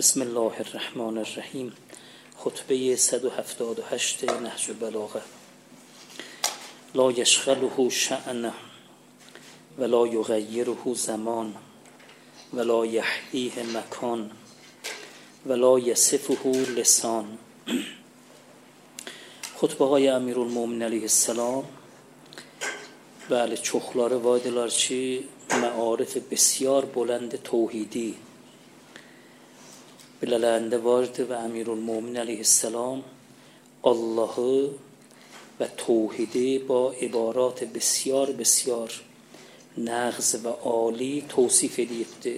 بسم الله الرحمن الرحیم. خطبه 178 نهج البلاغه. لا یشغله شأن ولا یغیره زمان ولا یحییه مکان ولا یصفه لسان. خطبه های امیرالمومنین علیه السلام بله çoxları vaydılar ki معارف بسیار بلند توحیدی bilələrində vardı və Əmirülmömin əleyhissalam Allahı və توحیدی با عبارات بسیار بسیار نغز و عالی توصیف edibdi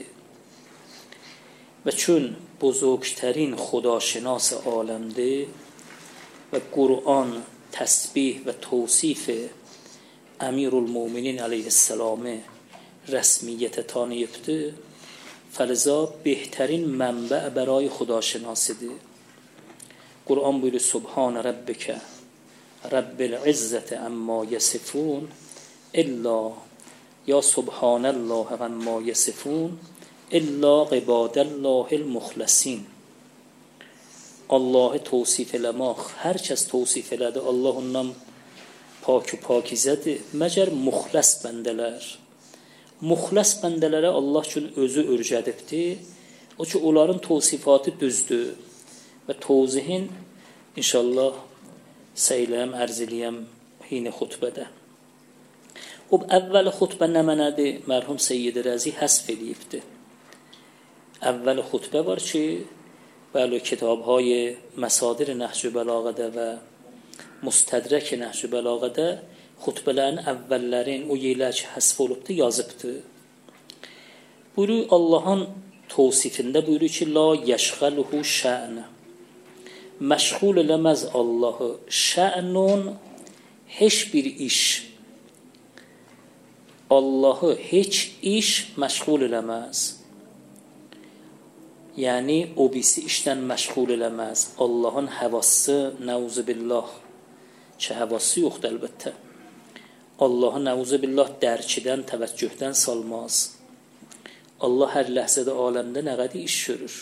و چون بزرگترین خداشناس عالمده و قرآن تسبیح و توصیف امیرالمومنین علیه السلام رسمیت tanıyıbdı، فلذا بهترین منبع برای خداشناسیده. قرآن بوده سبحان ربک رب العزت عما یصفون الا یا سبحان الله عما یصفون الا عباد الله المخلصین. Allah توصیف eləmək, hər kəs توصیف elədi Allah ondan pak و pakizədir məgər muxlas bəndələr. Muxlas bəndələrə Allah üçün özü örgədibdir. O ki onların tavsifatı düzdür və tavzihin inşallah səyləyəm, ərz eləyəm hini xutbədə. O əvvəl xutbə nə mənədir? Mərhum Seyyid Rəzi həsf eləyibdir. Əvvəl xutbə var ki bəli kitabهای məsadir Nəhc Bəlağədə və Mustədrək Nəhc Bəlağədə xutbələrin əvvəllərin o yerlər ki həsf olubdur yazıbdır. Buyuruyor Allah'ın tavsifində buyuruyor ki la yəşğəluhu şə'n, məşğul eləməz Allahı şə'nun heç bir iş, Allahı heç iş məşğul eləməz. Yəni o birisi işdən məşğul eləməz. Allah'ın həvası nəuzubillah ki həvası yoxdur əlbəttə. Allah'ı nəuzubillah dərkidən, təvəccühdən salmaz. Allah hər ləhzədə aləmdə nə qədər iş görür.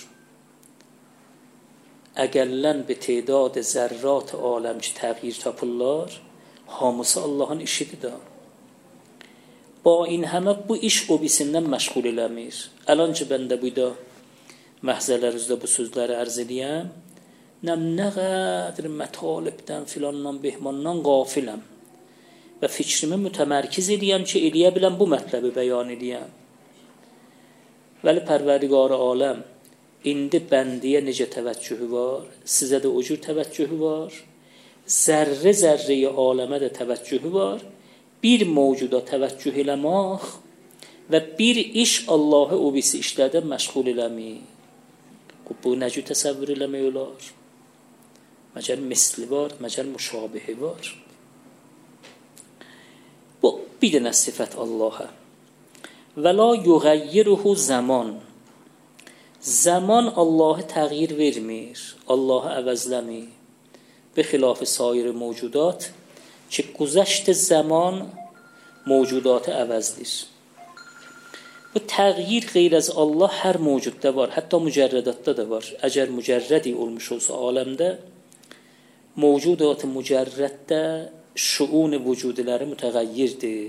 Əgəllən bi tedad zərrat aləm ki təğyir tapırlar, hamısı Allah'ın işidir da. Ba in həmə bu iş o birisindən məşğul eləmir. Ələn ki bəndə buyda məhzələrinizdə bu sözləri ərz eləyəm, nə qədər mətalibdən filandan behmandan qafiləm və fikrimi mütəmərkiz eləyəm ki eləyə biləm bu mətləbi bəyan eləyəm. Vəli pərverdigarı aləm indi bəndiyə necə təvəccühü var, sizə də o cür təvəccühü var, zərrə zərrəyə aləmə də təvəccühü var. Bir mövcuda təvəccüh eləmək və bir iş Allahı o birisi işlərdə məşğul eləmək. Bu necə təsəvvür eləmək olar? Məcəl misli var, məcəl müşabihi var. Bu bir dənə sifət Allah'a. Və la yuğayyiruhu zaman. Zaman Allah'ı təğyir vermir, Allah'ı əvəzləmir. Bixilafı sair mövcudat ki güzəşt zaman mövcudatı əvəzdir. Bu təğyir qeyr az Allah hər mövcudda var, hətta mücərrədatda da var. Əgər mücərrədi olmuş olsa aləmdə, mövcudat-ı mücərrəddə şuun vücudları mütəğəyyirdir.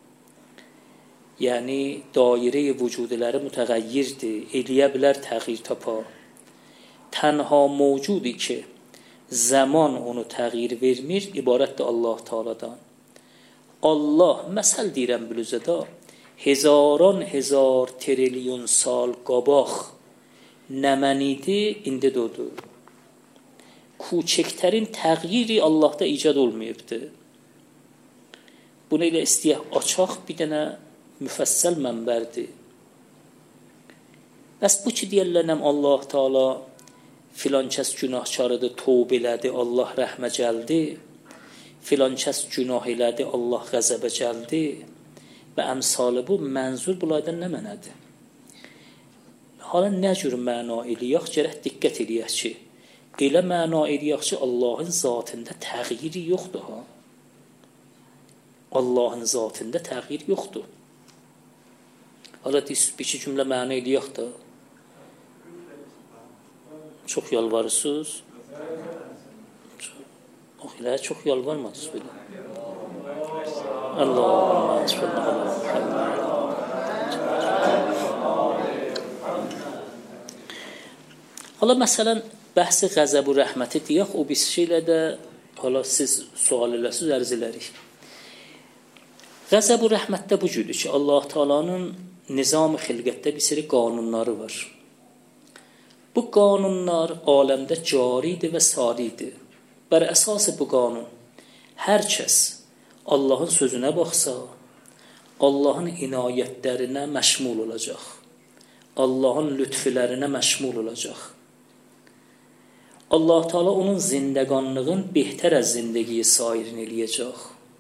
Yəni dairə vücudları mütəğəyyirdir, eləyə bilər təğyir tapa. Tənha mövcudi ki zaman onu təğyir vermir, ibarətdir Allah Teala'dan. Allah məsəl deyirəm bülüzədə هزاران هزار تریلیون سال قباx nəmənidi indi doğdu. کوچکترین təğyiri Allah'da icad olmayıbdı. Bunu ilə istəyək açaq bir dənə müfəssəl mənbərdir. Bəs bu ki deyərlənəm Allah Teala filan kəs günahkarıdır, tövbə elədi, Allah rəhmə gəldi. Filan kəs günah elədi, Allah qəzəbə gəldi. Və əmsalı bu mənzur bulaydan nə mənədir? Hala nə cür məna eləyək, gərək diqqət eləyək ki, elə məna eləyək ki, Allahın zatında təğyiri yoxdur ha. Allahın zatında təğyir yoxdur. Hala bir iki cümlə məna eləyək də. Çox yalvarırsınız. Elə çox yalvarmadınız belə. Allahumma salli ala Muhammed. Hala məsələn bəhsi qəzəb-ü rəhməti deyək, o bir şeylə də hala siz sual eləsiniz, ərz elərik. Qəzəb-ü rəhmətdə bu cürdür ki, Allah Taala'nın nizam-ı xilqətdə bir sürü qanunları var. Bu qanunlar aləmdə caridir və saridir. Bər əsası bu qanun hər kəs Allahın sözünə baxsa, Allahın inayətlərinə məşmul olacaq. Allahın lütflərinə məşmul olacaq. Allah Teala onun zindəqanlığın behtər az zindəgiyi sairini eləyəcək.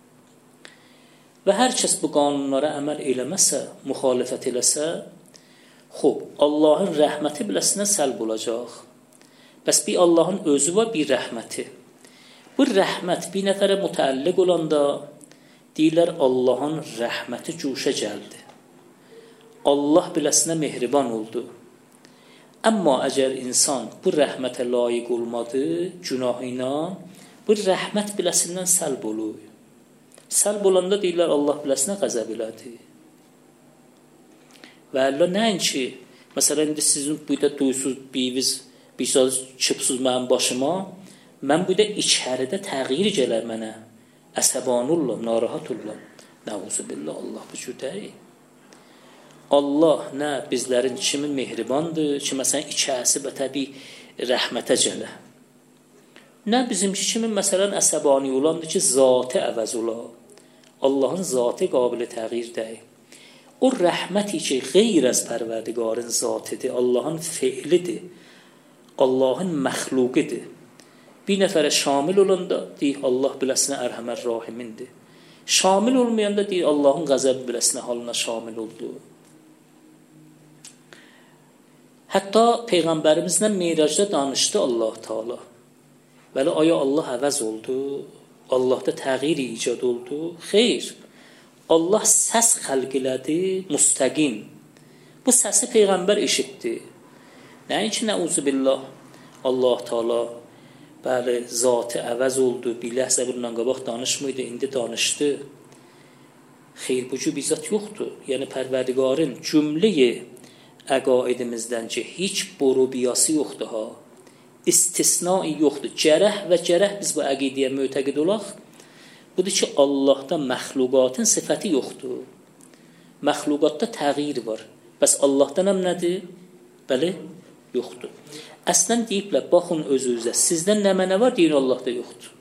Və hər kəs bu qanunlara əməl eləməsə, müxalifət eləsə, Allahın rəhməti biləsinə səlb olacaq. Bəs bir Allahın özü var, bir rəhməti. Bu rəhmət bir nəfərə mütəlliq olanda deyirlər Allahın rəhməti cuşa gəldi. Allah biləsinə mehriban oldu. Amma əgər insan bu rəhmətə layiq olmadı, günahına, bu rəhmət biləsindən səlb olur. Səlb olanda deyirlər Allah biləsinə qəzəb elədi. Və Allah nəinki, məsələn, indi sizin burada duysuz, bir söz çıpsız mənim başıma, mən burada içəridə təğyir gələr mənə, əsəban ollam, narahat ollam. Nəuzubillah, Allah bu cür deyil. Allah nə bizlərin kimi mehribandır ki, məsələn, içəsi bətəbi rəhmətə gələ. Nə bizim kimi, məsələn, əsəbani olandır ki, zatı əvəz ola. Allahın zatı qabili təğyir deyil. O rəhməti ki, qeyr az pərverdigarın zatıdır, Allahın feilidir, Allahın məxluqidir. Bir nəfərə şamil olanda deyir, Allah biləsinə ərhəmər rahimindir. Şamil olmayanda deyir, Allahın qəzəbi biləsinə halına şamil oldu. Hətta Peyğəmbərimizlə Meyracda danışdı Allah Teala. Bəli, aya Allah əvəz oldu, Allahda təğyir icad oldu. Xeyr, Allah səs xəlq elədi, müstəqim. Bu səsi Peyğəmbər eşitdi. Nəinki nəuzubillah, Allah Teala bəli, zatı əvəz oldu, bir ləhzə bundan qabaq danışmıydı, indi danışdı. Xeyr, bu cür bir zat yoxdur. Yəni, Pərverdigarın cümləyi əqaidimizdən ki, heç boru biyası yoxdur ha. İstisnai yoxdur. Cərəh və cərəh biz bu əqidiyə mötəqid olaq. Budur ki, Allahda məxluqatın sifəti yoxdur. Məxluqatda təğyir var. Bəs Allahdan həm nədir? Bəli, yoxdur. Əslən deyiblər, baxın özünüzə, sizdən nə mənə var, deyin Allahda yoxdur.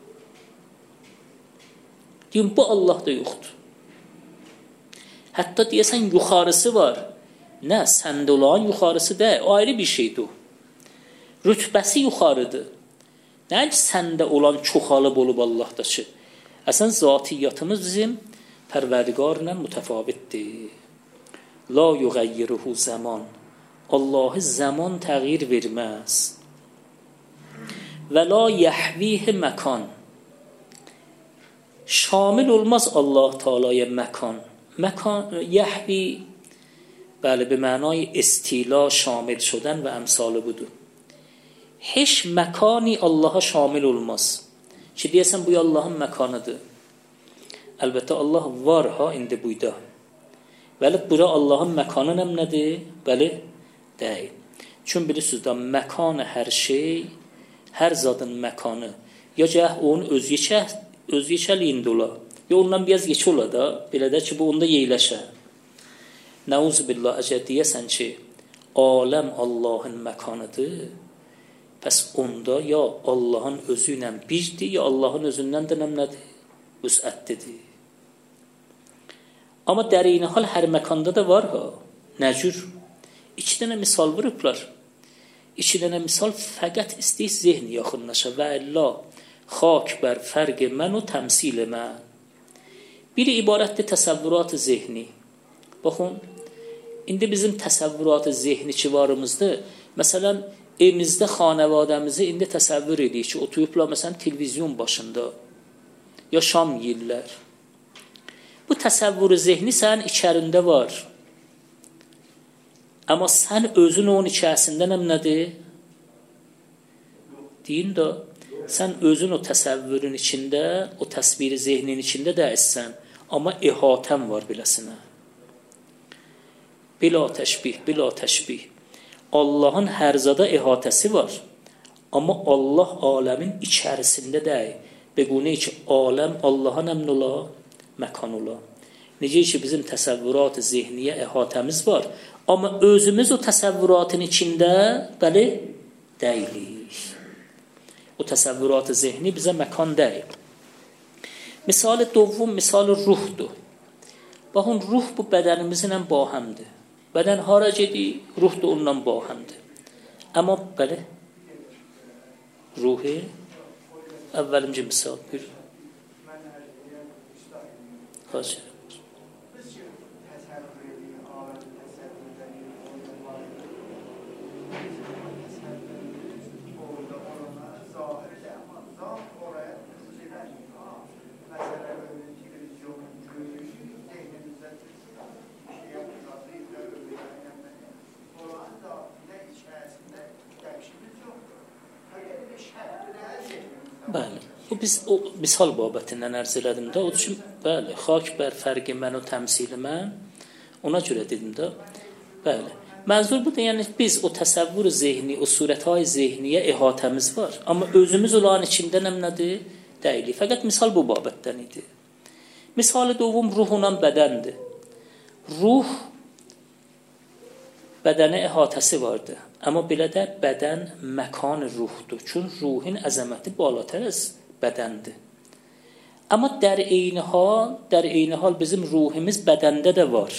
Deyin, bu Allahda yoxdur. Hətta deyəsən, yuxarısı var. Nə, səndə olan yuxarısı deyil, ayrı bir şeydir o. Rütbəsi yuxarıdır. Nə ki, səndə olan çoxalıb olub Allahdaşı. Əslən, zatiyyatımız bizim Pərverdigarla mütəfavitdir. La yuğayyiruhu zaman. Allahı zaman təğyir verməz. Və la yəhvihi məkan. Şamil olmaz Allah Teala'ya məkan. Məkan, yəhvi, bəli, bir mənay istila, şamil şudən və əmsalı budur. Heç məkani Allaha şamil olmaz. Ki, deyəsən, bu Allahın məkanıdır. Əlbəttə, Allah var ha, indi buyda. Bəli, bura Allahın məkanı nədir? Bəli, deyil. Çünki bilirsiniz da, məkanı hər şey, hər zadın məkanı, ya cəh onun özyeçəliyində ola, ya ondan biraz yeç ola da, belə də ki, bu onda yeyləşə. Nəuzubillah, əgər deyəsən ki, aləm Allahın məkanıdır, pəs onda ya Allahın özü ilə birdir, ya Allahın özündən də nədir? Vüsətlidir. Amma dərini hal hər məkanda da var ha. Nə cür? 2 dənə misal vurublar. 2 dənə misal fəqət istəyir zehni yaxınlaşa və əllə xak bər fərq mən o təmsil mən. Biri ibarətdir təsəvvürat-ı zehni. Baxın, indi bizim təsəvvürat-ı zehni ki varımızdır. Məsələn, evimizdə xanəvadəmizi indi təsəvvür edik ki, oturublar məsələn televizyon başında ya şam yeyirlər. Bu təsəvvür-ı zehni sənin içərində var. Amma sən özün onun içərisindən nədir? Deyin də, sən özün o təsəvvürün içində, o təsviri zehnin içində dəyilsən, amma ihatən var biləsinə. Bila təşbih. Allahın hər zada ihatəsi var, amma Allah aləmin içərisində deyil. Bequne ki, aləm Allaha nəmn ola, məkan ola. Necə ki, bizim təsəvvürat-ı zehniyə ihatəmiz var, amma özümüz o təsəvvüratın içində, bəli, deyilik. O təsəvvürat-ı zehni bizə məkan deyil. Misal dovvum, misal ruhdur. Baxın, ruh bu bədənimizlə bahəmdir. Bədən hara gedir, ruh da onunla bahəmdir. Amma bəli, ruhi, əvvəlimci misal, bir. Xaç. Bəli, bu biz o misal babətindən ərz elədim də, o üçün bəli, xak bər fərqi mən o təmsili mən, ona görə dedim də, bəli. Mənzur budur, yəni biz o təsəvvür zehni, o surətay zehniyə ihatəmiz var, amma özümüz olan içində nədir? Deyilik. Fəqət misal bu babətdən idi. Misal dovum ruhundan bədəndir. Ruh bədənə ihatəsi vardır. Amma belə də bədən məkan ruhdur. Çünki ruhin əzəməti balatər az bədəndir. Amma در eyni hal bizim ruhimiz bədəndə də var.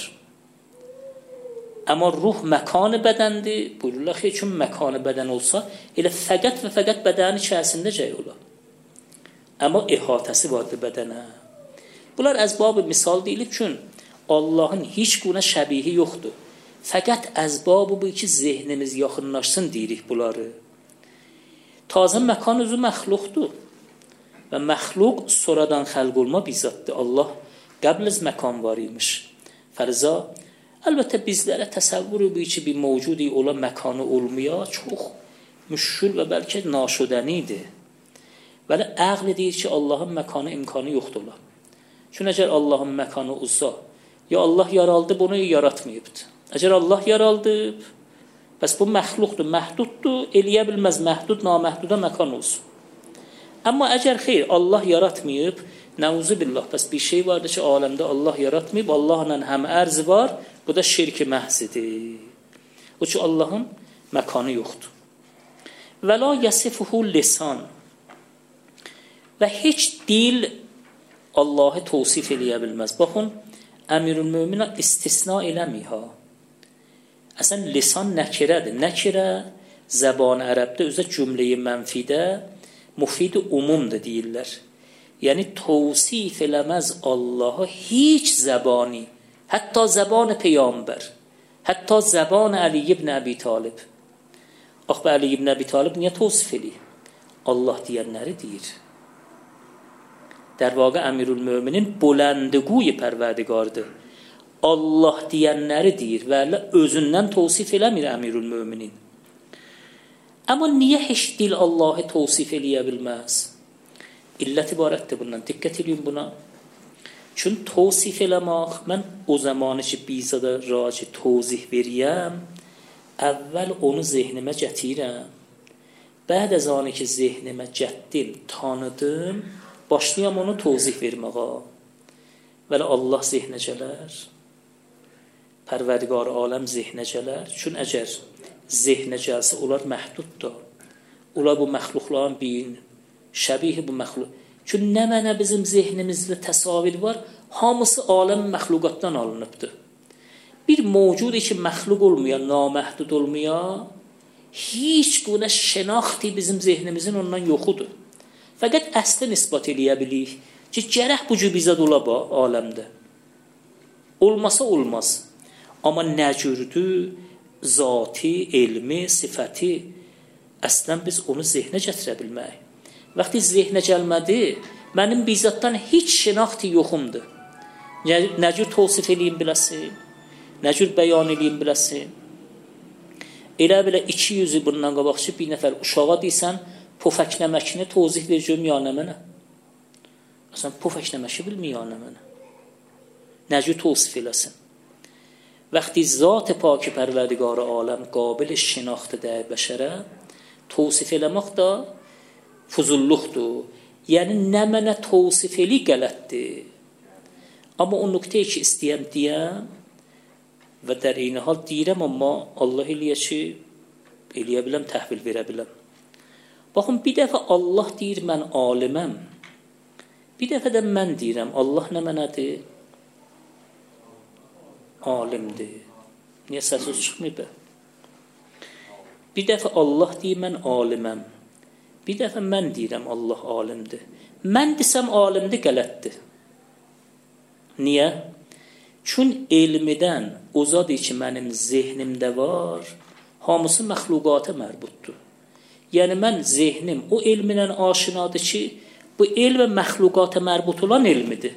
Amma ruh məkan bədəndir. Buyururlar ki, çünki məkan bədən olsa, elə fəqət və fəqət bədənin içərisində cəy olar. Amma ihatəsi vardır bədənə. Bunlar əzbab misal deyilir çünki Allahın heç günə şəbihi yoxdur. Fəqət əzbabı bu ki, zehnimiz yaxınlaşsın deyirik bunları. Tazə məkan özü məxluqdur. Və məxluq sonradan xəlq olma bizatdır. Allah qəbliz məkan var imiş. Fərza, əlbəttə bizlərə təsəvvürü bu ki, bir mövcudi ola məkanı olmaya çox müşkül və bəlkə naşudənidir. Bəli, əql deyir ki, Allahın məkanı imkanı yoxdur ola. Çünki əgər Allahın məkanı olsa, ya Allah yaraldı, bunu yaratmayıbdır. Əgər Allah yaraldıb, bəs bu məxluqdur, məhduddur, eləyə bilməz məhdud, naməhduda məkan olsun. Amma əgər xeyr, Allah yaratmayıb, nəuzu billah, bəs bir şey vardır ki, aləmdə Allah yaratmayıb, Allahla həm ərzi var, bu da şirk-i məhzidir. O ki, Allahın məkanı yoxdur. Və la yəsifuhu lisan. Və heç dil Allahı tavsif eləyə bilməz. Baxın, Əmirül-Möminin istisna eləmiyha. Əsən lisan nəkirədir. Nəkirə zəban ərəbdə özə cümləyi mənfidə mufid umumdur deyirlər. Yəni tavsif eləməz Allahı heç zəbani, hətta zəban Peyğəmbər, hətta zəban Əli ibn Əbi Talib. Ax, Əli ibn Əbi Talib niyə tavsif eləyir? Allah deyənləri deyir. در واقع امیرالمؤمنین بلندگوی پروردگارdır. Allah deyənləri deyir və özündən tavsif eləmir Əmirül-Möminin. Amma niyə heç dil Allahı tavsif eləyə bilməz? İllət ibarətdir bundan. Diqqət edin buna. Çünki tavsif eləmək, mən o zamanı ki, bizada raci tavzih veriyəm, əvvəl onu zehnimə gətirəm. Bəd az anı ki, zehnimə gətdim, tanıdım, başlayam onu tavzih verməyə. Vələ Allah zehnə gələr, Pərverdigar aləm zehnə gələr. Çünki əgər zehnə gəlsə, onlar məhduddur. Onlar bu məxluqların bir şəbihi bu məxluq. Çünki nə mənə bizim zehnimizdə təsavvür var, hamısı aləm məxluqatdan alınıbdır. Bir mövcudi ki, məxluq olmaya, naməhdud olmaya, heç günə şənaxti bizim zehnimizin ondan yoxudur. Fəqət əsli nisbat eləyə bilik ki, gərək bu cür bizə ola aləmdə. Olmasa olmaz. Amma nə cürdür, zati, elmi, sifəti, əslən biz onu zehnə gətirə bilmək. Vaxtı zehnə gəlmədi, mənim bizzatdan heç şənaxti yoxumdur. Nə cür tavsif eləyim biləsin, nə cür bəyan eləyim biləsin. Elə belə 200 bundan qabaqçı bir nəfər uşağa deysən, pufəkləməkini tozih verəcəm yana mənə. Məsələn, pufəkləməşi bilməyana mənə. Necə توصیف eləsin. وقتی ذات پاک پروردگار عالم قابل شناخت در بشره توصیف eləmək da fuzulluqdur. Yəni nə mənə توصیف eli qələtdir. Amma o nöqtəyə ki istəyəm deyəm və در این حال deyirəm, amma Allah eləyə ki eləyə biləm, təhvil verə biləm. Baxın, bir dəfə Allah deyir mən aliməm. Bir dəfə də mən deyirəm Allah nə mənədir? Alimdir. Niyə səsi çıxmır? Bir dəfə Allah deyir mən aliməm. Bir dəfə mən deyirəm Allah alimdir. Mən desəm alimdir, qələtdir. Niyə? Çün elmidən uzadır ki mənim zehnimdə var, hamısı məxluqata mərbutdur. Yəni mən zehnim o elminlə aşinadır ki bu elm məxluqata mərbut olan elmidir.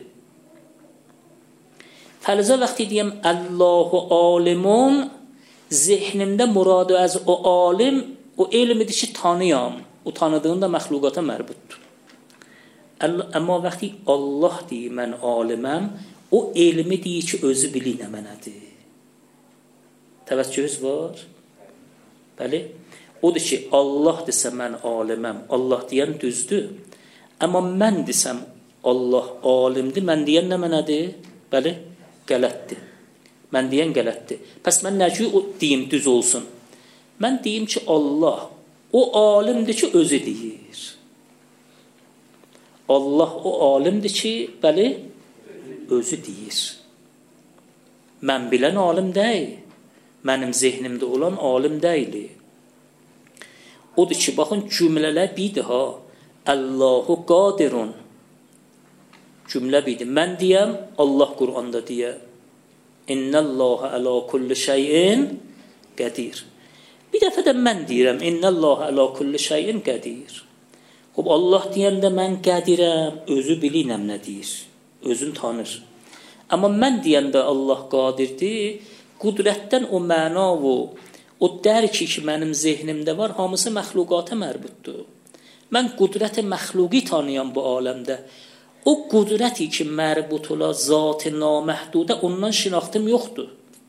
Fəlzə vaxtı deyəm Allahu alimun, zehnimdə muradı az o alim, o elmidir ki tanıyam. O tanıdığında məxluqata mərbutdur. Amma vaxtı Allah deyir mən aliməm, o elmi deyir ki özü bilinə mənədir. Təvəccühünüz var? Bəli. Odur ki Allah desə mən aliməm, Allah deyən düzdür. Amma mən desəm Allah alimdir, mən deyən nə mənədir? Bəli. Qələtdir. Mən deyən qələtdir. Pəs mən necə deyim düz olsun? Mən deyim ki Allah o alimdir ki özü deyir. Allah o alimdir ki, bəli, özü deyir. Mən bilən alim deyil. Mənim zehnimdə olan alim deyil. Odur ki, baxın cümlələr bidir ha. Allahu qadirun. Cümlə bidir. Mən deyəm, Allah Qur'anda deyə. İnnəllaha əla kulli şeyin qədir. Bir dəfə də mən deyirəm, İnnəllaha əla kulli şeyin qədir. Xob, Allah deyəndə mən qədirəm, özü bilinəm nə deyir. Özün tanır. Amma mən deyəndə Allah qadirdir, qudrətdən o məna o dərki ki mənim zehnimdə var, hamısı məxluqata mərbutdur. Mən qudrət-i məxluqi tanıyam bu aləmdə. O qudrəti ki mərbut ola zat-ı naməhdudə, ondan şinaxtım yoxdur.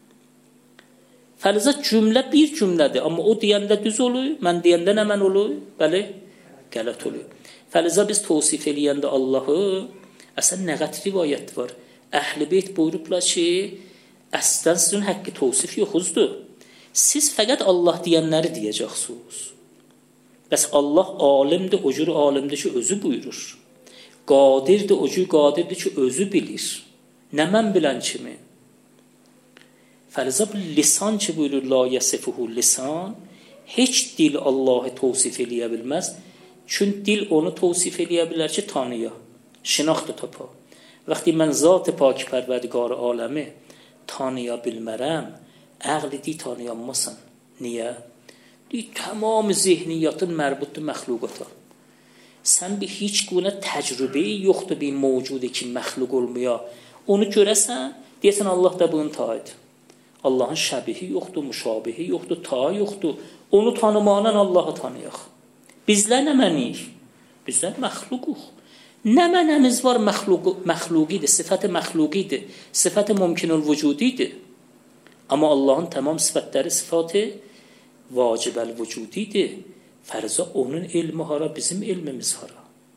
Fəlzə cümlə bir cümlədir, amma o deyəndə düz olur, mən deyəndə nə mən olur? Bəli, qələt olur. Fəlzə biz tavsif eləyəndə Allahı, əsən nə qət rivayət var? Əhl-i beyt buyurublar ki, əslən sizin həqqi tavsif yoxuzdur. Siz fəqət Allah deyənləri deyəcəksiniz. Bəs Allah alimdir, o cür alimdir ki özü buyurur. Qadirdir, o cür qadirdir ki özü bilir. Nə mən bilən kimi? Fəlzə bu lisan ki buyurur, la yəsifuhu lisan, heç dil Allahı tavsif eləyə bilməz. Çünki dil onu tavsif eləyə bilər ki tanıya, şinaxtı tapa. Vaxtı mən zat-ı paki pərverdigar aləmi tanıya bilmərəm, əqli di tanıyanmasan. Niyə? Tamam zihniyyatın mərbutdur məxluqata. Sən bir heç guna təcrübəyi yoxdur bir mövcudu ki məxluq olmaya. Onu görəsən, deyəsən Allah da bunun tayıdır. Allahın şəbihi yoxdur, müşabihi yoxdur, tayı yoxdur. Onu tanımaqla Allahı tanıyaq. Bizlər nə məniyik? Bizlər məxluquq. Nə mənəmiz var məxluqidir, sifət-i məxluqidir, sifət-i mümkünül vücudidir. Amma Allahın tamam sifətləri sifat-ı vacibəl vücudidir. Fərzə onun elmi hara, bizim elmimiz hara.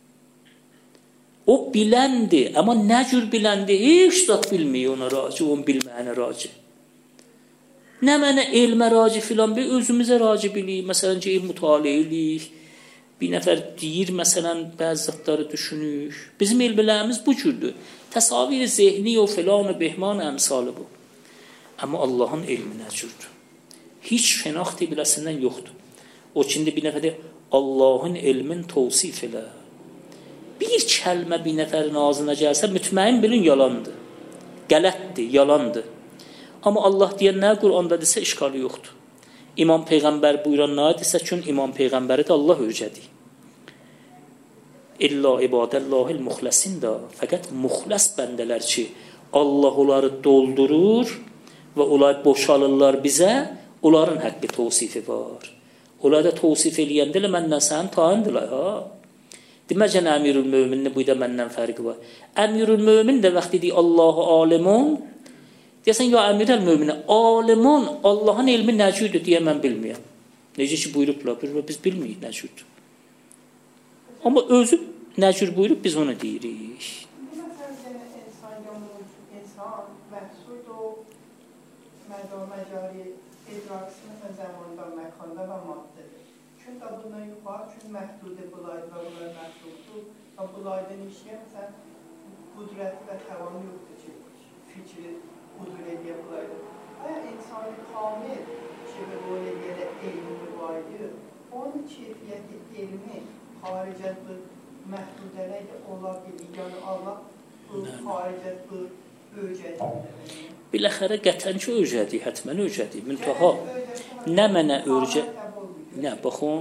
O biləndir, amma nə cür biləndir? Heç zat bilmiyor ona raci, onun bilməyənə raci. Nə mənə elmə raci filan, bir özümüzə raci bilik. Məsələn ki, mütaliə eləyik. Bir nəfər deyir, məsələn, bəzi zatları düşünür. Bizim elmlərimiz bu cürdür. Təsavir zehni o filan və behman əmsalı bu. Amma Allahın elmi nə cürdür? Heç şənaxti biləsindən yoxdur. O şimdi bir nəfər deyir, Allahın elmin tavsif elə. Bir kəlmə bir nəfərin ağzına gəlsə, mütməyin bilin yalandır. Qələtdir, yalandır. Amma Allah deyən nə Qur'anda desə işqalı yoxdur. İmam Peyğəmbər buyuran nə desə, çünki İmam Peyğəmbəri də Allah öyrədi. İlla ibadəllahil muxləsin də, fəqət muxləs bəndələr ki, Allah onları doldurur və onlar boşalırlar bizə, onların həqqi tavsifi var. Onlar da tavsif eləyəndə məndən sən tayındılar ha. Deməcən Əmirül Möminin bu da məndən fərqi var. Əmirül Mömin də vaxt dedi Allahu alimun. Deyəsən ya Əmirül Möminin alimun Allahın elmi nəcüdür deyə mən bilmirəm. Necə ki buyurublar, biz bilmirik nəcüd. Amma özü nəcür buyurub biz onu deyirik. مجاری ادراکسی مثلا زماندا مکاندا و ماده چون تا bundan yukarı çünkü məhdude bulaydı ve bunlar məhduddu ve bulaydan işe mesela kudreti ve tavanı yoktu ki fikri kudur ediye bulaydı aya insanı kamil şebe böyle yere eğilimi vardı onun keyfiyeti elmi haricet bu məhdudelerle olabilir yani Allah bu haricet bu öcədir Biləxərə qətlən ki, öcədir, hətmən öcədir. Müntaha, nə mənə öcə... Nə, baxın...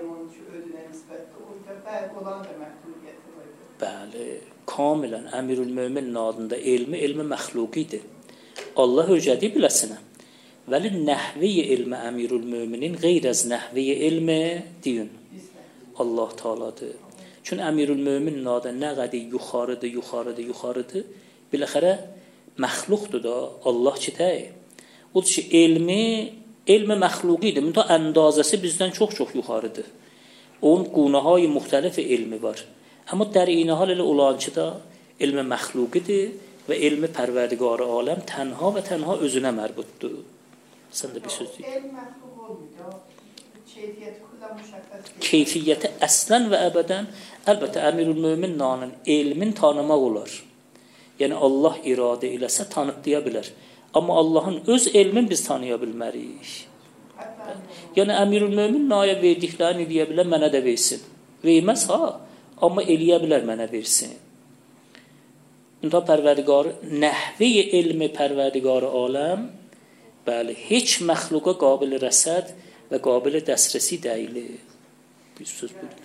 Bəli, kamilən, Əmirül Möminin adında elmi məxluqidir. Allah öcədir biləsinə. Vəli nəhviyə elmi Əmirül Möminin qeyr-əz nəhviyə elmi deyin. Allah Teala'dır. Çünki Əmirül Möminin adı nə qədir yuxarıdır. Biləxərə, məxluqdur da Allah ki təyi. Odur ki elmi məxluqidir. Müntə əndazəsi bizdən çox yuxarıdır. Onun qunahay müxtəlif elmi var. Amma در این حال elə olan ki da elmi məxluqidir və elmi pərverdigarı aləm tənha və tənha özünə mərbutdur. Sən də bir söz deyil. Elm məxluq olmuyor. Keyfiyyəti kullan müşəxəs deyil. Keyfiyyəti əslən və əbədən əlbəttə Əmirül Mömin elmin tanımaq olar. Yəni Allah iradə eləsə tanıb deyə bilər. Amma Allahın öz elmin biz tanıya bilmərik. Yəni Əmirül Mömin naya verdiklərini deyə bilər, mənə də versin. Verməz ha, amma eləyə bilər mənə versin. Bundan pərverdigarı, nəhvi elmi pərverdigarı aləm, bəli, heç məxluqa qabil rəsəd və qabil dəsrəsi deyilir. Bir söz buyurun.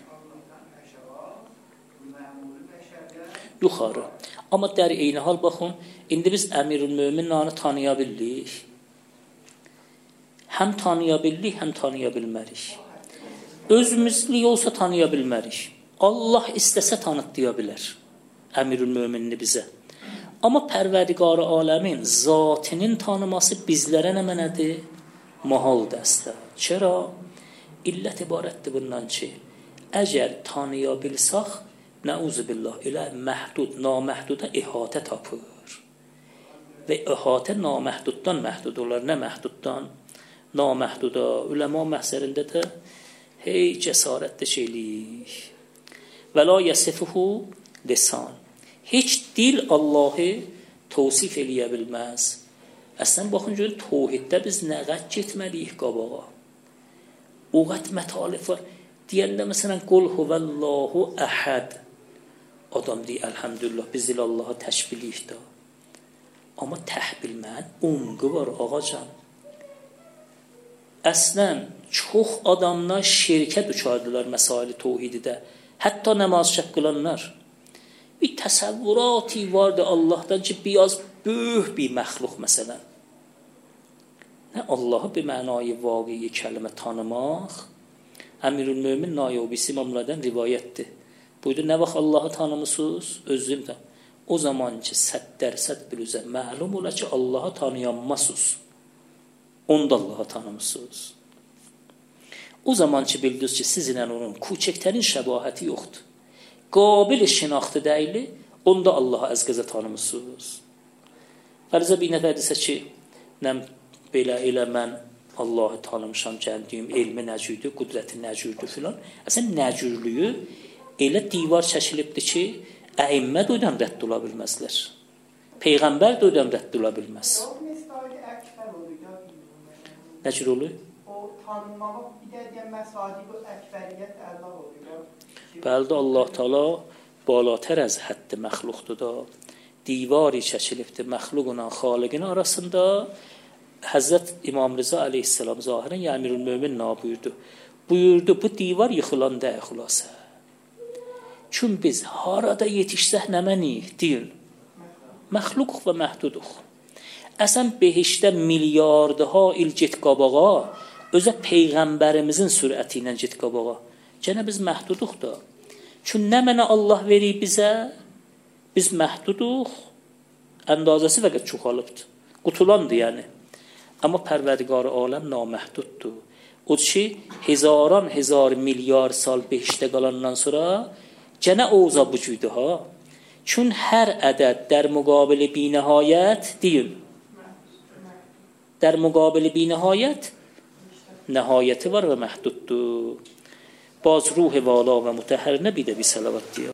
Yuxarı. Amma در eyni hal baxın, indi biz Əmirül Möminin anı tanıya bildik. Həm tanıya bildik, həm tanıya bilmərik. Özümüzlük olsa tanıya bilmərik. Allah istəsə tanıtdıya bilər Əmirül Möminini bizə. Amma Pərverdigarı aləmin zatinin tanıması bizlərə nə mənədir? Mahaldır əslə. Çərə? İllət ibarətdir bundan ki, əgər tanıya bilsək, Nəuzubillah, elə məhdud, naməhduda ihatə tapır. Və ihatə naməhduddan məhdud olar. Nə məhduddan? Naməhduda. Üləma məhzərində də hey cəsarətdə şeylik. Və la yəsifuhu lisan. Heç dil Allahı tavsif eləyə bilməz. Əslən, baxın görün, tevhiddə biz nə qəd getməliyik qabağa. O qəd mətalif var. Deyəndə, məsələn, qul huvəllahu əhəd. Adam deyir, əlhəmdülillah, biz ilə Allaha təşbilik da. Amma təhbilmən umqı var, ağacan. Əslən, çox adamlar şirkə düşardılar məsaili tevhididə. Hətta namaz şəq qılanlar. Bir təsəvvürati vardı Allahdan ki, biraz böyük bir məxluq məsələn. Nə Allahı bir mənayı vaqiyi kəlmə tanımaq, Əmirül Mömin Nayobisi imamlardan rivayətdir. Buydu, nə vaxt Allahı tanımısınız? Özümdən. O zaman ki, 100% bilüzə məlum ola ki, Allahı tanıyanmasınız. Onda Allahı tanımısınız. O zaman ki, bildiniz ki, sizinlə onun küçəklərin şəbahəti yoxdur. Qabil şinaxtı deyili, onda Allahı əzqəzə tanımısınız. Fərizə bir nəfər desə ki, belə elə mən Allahı tanımışam, gəldiyim elmi nəcürdür, qudrəti nəcürdür filan. Əslən, nəcürlüyü elə divar çəkilibdir ki, əimmə də ödən rədd ola bilməzlər. Peyğəmbər də ödən rədd ola bilməz. Nə cür olur? O tanınmalı bir də deyən məsadiq-i əkbəriyyət Allah oluyor. Bəli, Allah Teala balatər əz həddi məxluqdur da. Divari çəkilibdir məxluqla xaliqin arasında. Həzrət İmam Rıza aleyhisselam zahirən Əmirül Mömin buyurdu. Buyurdu, bu divar yıxılanda xülasə. Çün biz harada yetişsək nəməniyik, deyin. Məxluquq və məhduduq. Əsən behişdə milyardha il get qabağa, özə peyğəmbərimizin sürəti ilə get qabağa. Gənə biz məhduduq da. Çünki nə mənə Allah verir bizə? Biz məhduduq. Əndazəsi fəqət çoxalıbdır. Qutulandır yəni. Amma Pərverdigar aləm naməhduddur. O ki, hezaran milyar sal behişdə qalandan sonra gənə oza bu cüydü ha. Çün hər ədəd در مقابل بینهایت deyim. در مقابل بینهایت nəhayəti var və məhduddur. Baz ruh-i vala və mutəhhər nəbidə bir salavat deyir.